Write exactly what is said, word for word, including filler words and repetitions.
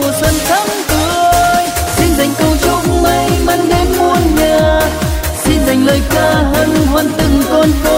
mùa xuân thắm tươi. Xin dành câu chúc may mắn đến muôn nhà, xin dành lời ca hân hoan từng con phố.